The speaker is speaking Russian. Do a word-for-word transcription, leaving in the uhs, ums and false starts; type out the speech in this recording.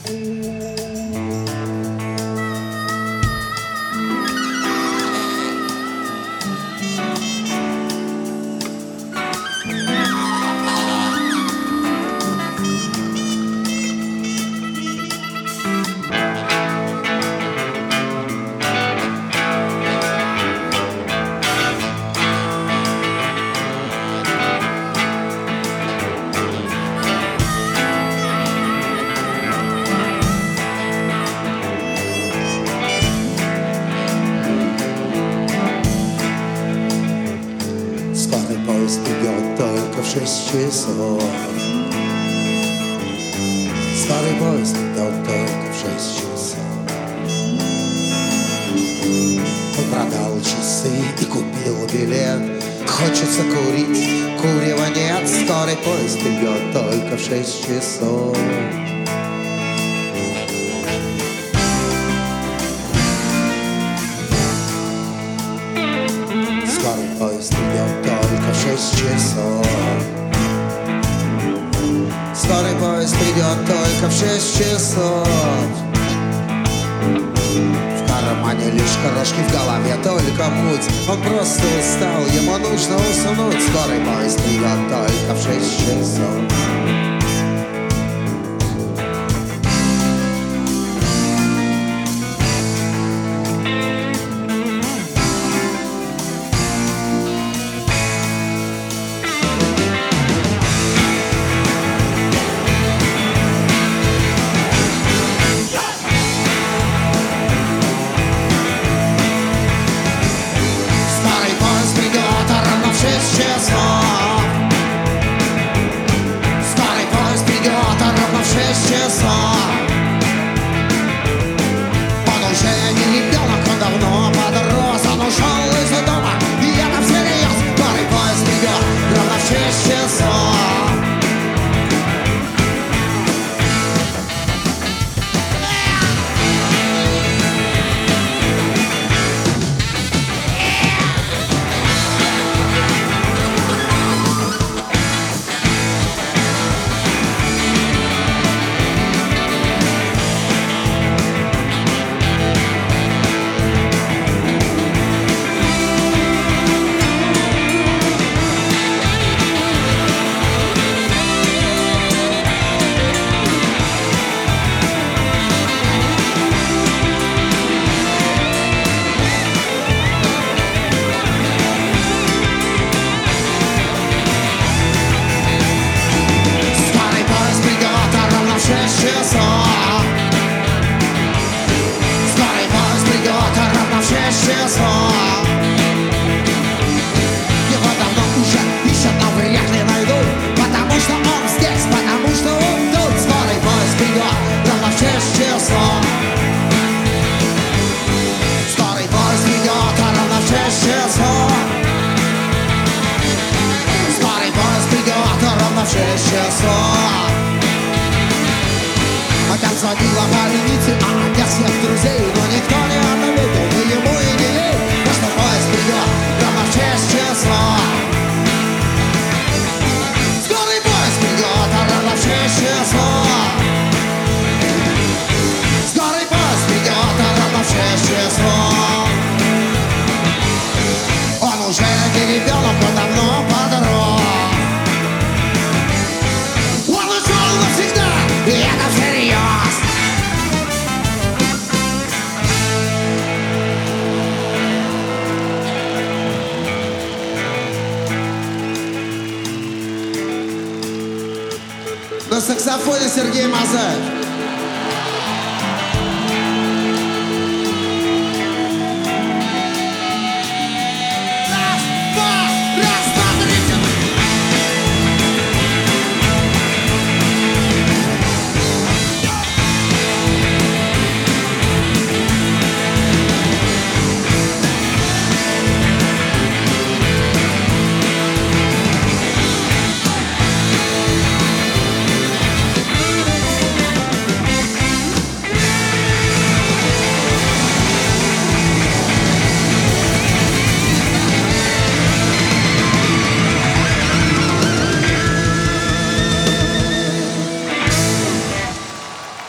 Старый поезд идет только в шесть часов. Старый поезд идет только в шесть часов. Он продал часы и купил билет. Хочется курить, курева нет. Старый поезд идет только в шесть часов. Старый поезд идет только в шесть часов. Старый поезд идет только в шесть часов. В кармане лишь крошки, в голове только муть. Он просто устал, ему нужно уснуть. Скорый поезд идет только в шесть часов. Он уже не ребенок, он давно подрос. Он ушел из дома, и это всерьез. Скорый поезд идет ровно в шесть часов. Его давно уже ищут, но вряд ли найдут, потому что он здесь, потому что он тут. Скорый поезд придет ровно в шесть часов. Скорый поезд придет ровно в шесть часов. Скорый поезд придет ровно в шесть часов. Опять звонила больница, а опять всех друзей, но никто не ответил ни ему и ни ей. Но что поезд придет ровно в шесть часов. Скорый поезд придет ровно в шесть часов. Скорый поезд придет ровно в шесть часов. Он уже не ребенок, он давно подрос. Он ушел навсегда, и это всерьез. На саксофоне Сергей Мазаев.